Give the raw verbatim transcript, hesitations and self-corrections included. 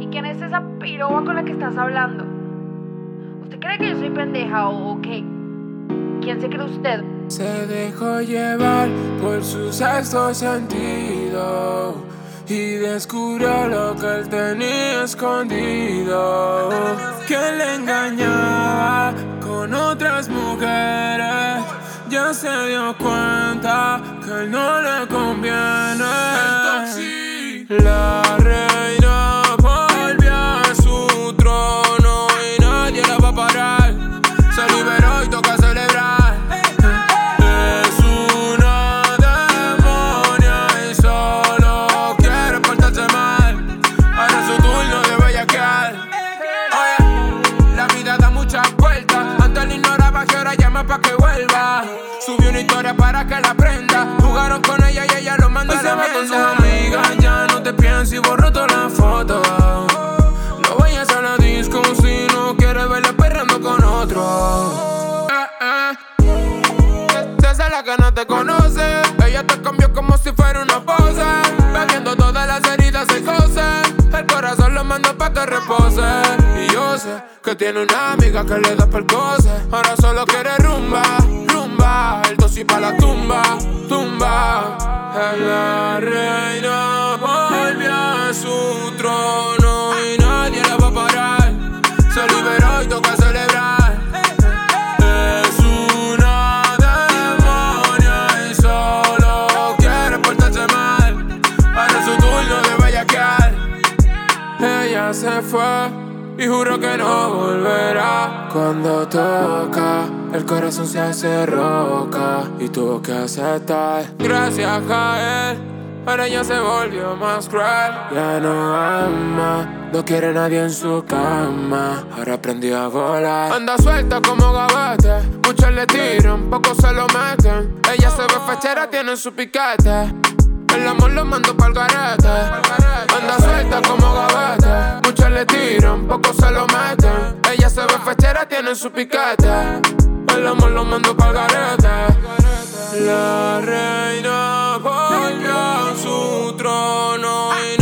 quién es esa piroba con la que estás hablando? ¿Usted cree que yo soy pendeja o, o qué? ¿Quién se cree usted? Se dejó llevar por su sexto sentido y descubrió lo que él tenía escondido. Que le engañaba con otras mujeres. Ya se dio cuenta que él no le conviene. La reina volvió a su trono y nadie la va a parar. Se liberó y toca celebrar. Es una demonia y solo quiere portarse mal. Ahora es su turno de bellaquear. Oye, la vida da muchas vueltas. Antes la ignoraba y ahora llama pa' que vuelva. Subió una historia para que la aprenda. Jugaron con ella y ella lo manda a la mierda. Con sus amigas, ya no te pienses y borró todas las fotos. No vayas a la disco si no quieres verla perreando con otro. Eh, eh. Esa es la que no te conoce. Ella te cambió como si fuera una pose. Bebiendo todas las heridas se cosen. El corazón lo mando pa' que repose. Y yo sé que tiene una amiga que le da percose. Ahora solo quiere rumba, rumba. El dosis pa' la tumba, tumba. La reina volvió a su trono y nadie la va a parar. Se liberó y toca celebrar. Es una demonia y solo quiere portarse mal. Ahora es su turno de bellaquear. Ella se fue y juro que no volverá. Cuando toca, el corazón se hace roca y tuvo que aceptar. Gracias a él, ahora ella se volvió más cruel. Ya no ama, no quiere nadie en su cama. Ahora aprendió a volar. Anda suelta como gavete. Muchos le tiran, pocos se lo meten. Ella se ve fachera, tiene su piquete. El amor lo mando pa'l garete. Anda suelta como gavete. Muchos le tiran, pocos se lo meten. Ella se ve fachera, tiene su piquete. El amor lo mando pa'l garete. La reina volvió a su trono y